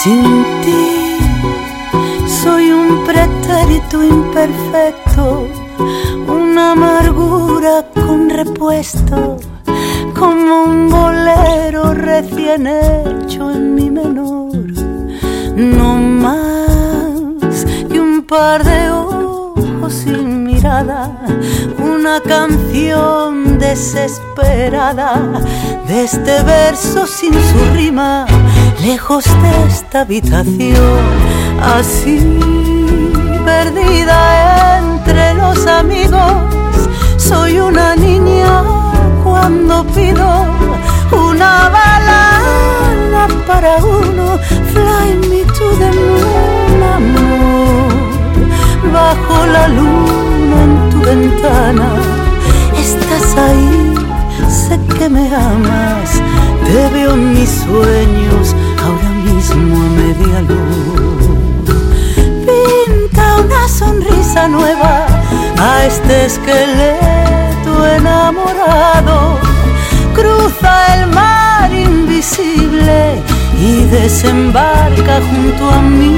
Sin ti soy un pretérito imperfecto, una amargura con repuesto, como un bolero recién hecho en mi menor. No más que un par de ojos sin mirada, una canción desesperada de este verso sin su rima, lejos de esta habitación, así perdida entre los amigos. Soy una niña cuando pido una balada para uno. Fly me to the moon, amor, bajo la luna en tu ventana. Estás ahí, sé que me amas, te veo en mis sueños, ahora mismo a media luz. Pinta una sonrisa nueva a este esqueleto enamorado. Cruza el mar invisible y desembarca junto a mí.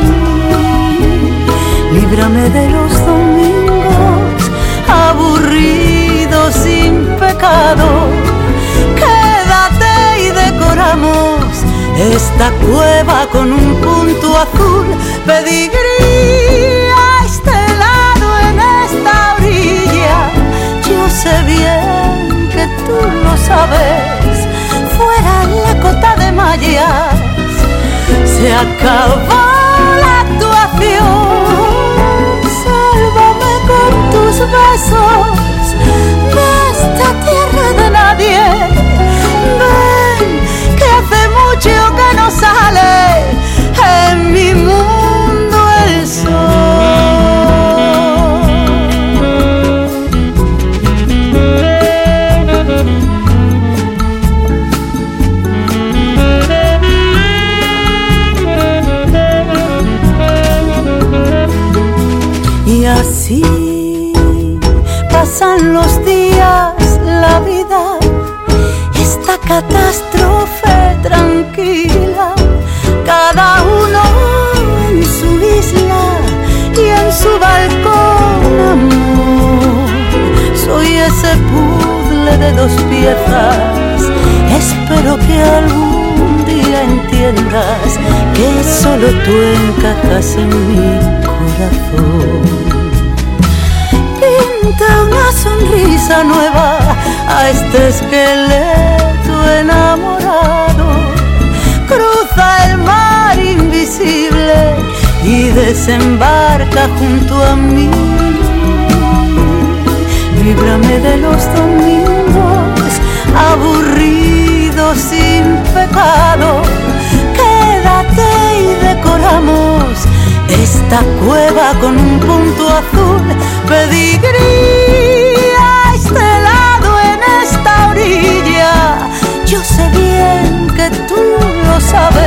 Líbrame de los domingos aburridos sin pecado. Quédate y decoramos esta cueva con un punto azul. Pedigrí a este lado en esta orilla. Yo sé bien que tú lo sabes. Fuera la cota de mallas, se acabó la actuación. Sálvame con tus besos de esta tierra de nadie. Ven, que hace mucho que no sale en mi mundo el Y así pasan los días, la vida, esta catástrofe tranquila, cada uno en su isla y en su balcón, amor. Soy ese puzzle de dos piezas, espero que algún día entiendas que solo tú encajas en mi corazón. Pinta una sonrisa nueva a este esqueleto enamorado. Cruza el mar invisible y desembarca junto a mí. Líbrame de los domingos aburridos sin pecado. Quédate y decoramos esta cueva con un punto azul. Pedigrí a este lado en esta orilla. Yo sé bien que tú lo sabes.